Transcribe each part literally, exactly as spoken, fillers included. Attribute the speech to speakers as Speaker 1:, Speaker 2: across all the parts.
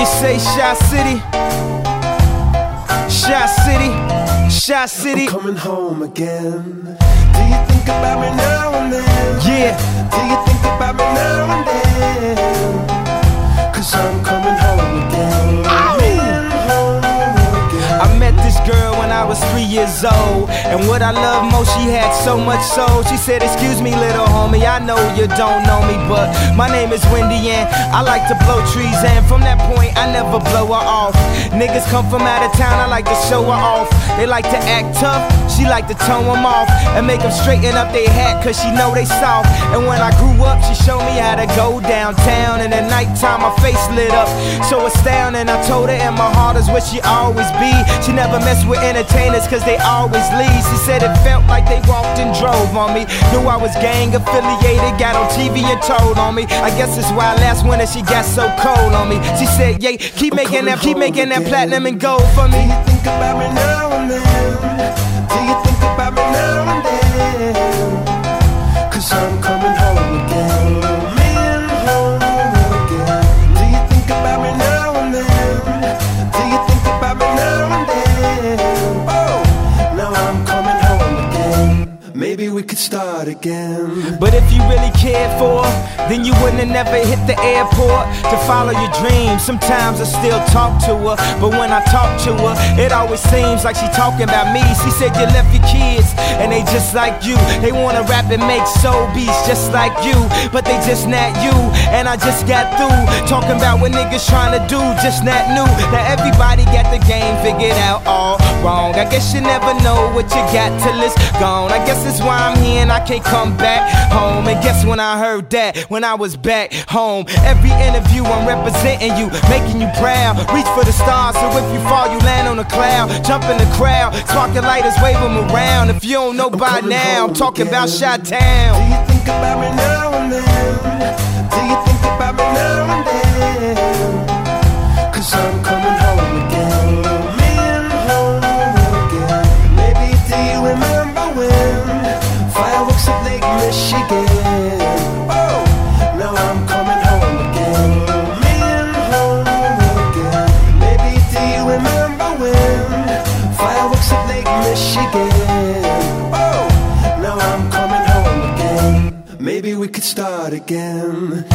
Speaker 1: you say Shot City? Shot City, Shot City.
Speaker 2: I'm coming home again. Do you think about me now and then?
Speaker 1: Yeah.
Speaker 2: Do you think about me now and then? Cause I'm coming home again.
Speaker 1: I met this girl when I was three years old, and what I love most, she had so much soul. She said, excuse me little homie, I know you don't know me, but my name is Wendy and I like to blow trees, and from that point I never blow her off. Niggas come from out of town, I like to show her off. They like to act tough, she like to tone them off and make them straighten up their hat, cause she know they soft. And when I grew up, she showed me how to go downtown, and at nighttime my face lit up so astounding. I told her in my heart is where she always be. She never mess with entertainers cause they always leave. She said it felt like they walked and drove on me. Knew I was gang affiliated, got on T V and told on me. I guess it's why last winter she got so cold on me. She said, yeah, keep
Speaker 2: I'm
Speaker 1: making that, keep making
Speaker 2: again.
Speaker 1: that platinum and gold for me.
Speaker 2: Do you think about me now and then? Do you think about me now and then? Cause I'm coming home again. Man, home again. Do you think about me now and then? Do you think about me now and then? Oh, now I'm coming home again. Maybe we could start again.
Speaker 1: But if you really cared for her, then you wouldn't have never hit the airport to follow your dreams. Sometimes I still talk to her, but when I talk to her, it always seems like she talking about me. She said you left your kids, and they just like you. They wanna rap and make soul beats just like you, but they just not you. And I just got through talking about what niggas trying to do, just not new. Now everybody got the game figured out all wrong. I guess you never know what you got till it's gone. I guess that's why I'm here and I can't come back home. And guess when I heard that, when I was back home. Every interview I'm representing you, making you proud. Reach for the stars, so if you fall you land on a cloud. Jump in the crowd, sparking lighters, wave them around. If you don't know
Speaker 2: I'm
Speaker 1: by now, I'm talking
Speaker 2: again.
Speaker 1: about Chi-Town.
Speaker 2: Do you think about me now and then? Do you think about me now and then? Cause I'm coming home again. Man, home again. Maybe do you remember when fireworks at Lake Michigan? Oh, now I'm coming home again. Man, home again. Maybe do you remember when fireworks at Lake Michigan? Oh, now I'm coming home again. Maybe we could start again.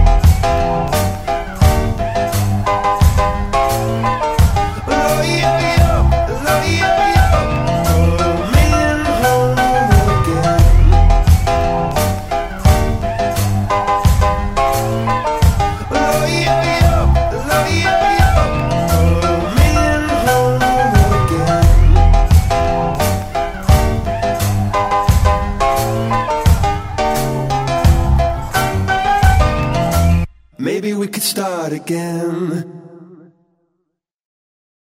Speaker 2: Oh, yeah, yeah. Oh, yeah, yeah. Oh, man, home again. Oh, yeah, yeah. Oh, yeah, yeah. Oh, man, home again. Maybe we could start again.